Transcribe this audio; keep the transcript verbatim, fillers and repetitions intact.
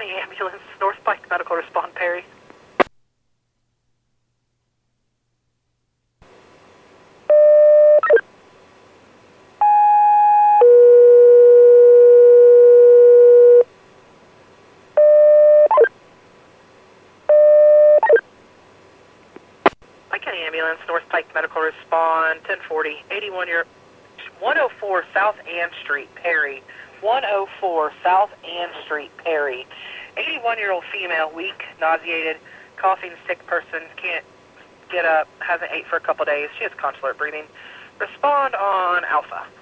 County Ambulance, North Pike Medical, respond, Perry. Pike County Ambulance, North Pike Medical, respond, ten forty, eighty-one year, one oh four South Ann Street, Perry. one oh four South Ann Street, Perry. eighty-one-year-old female, weak, nauseated, coughing, sick person, can't get up, hasn't ate for a couple days. She has consular breathing. Respond on Alpha.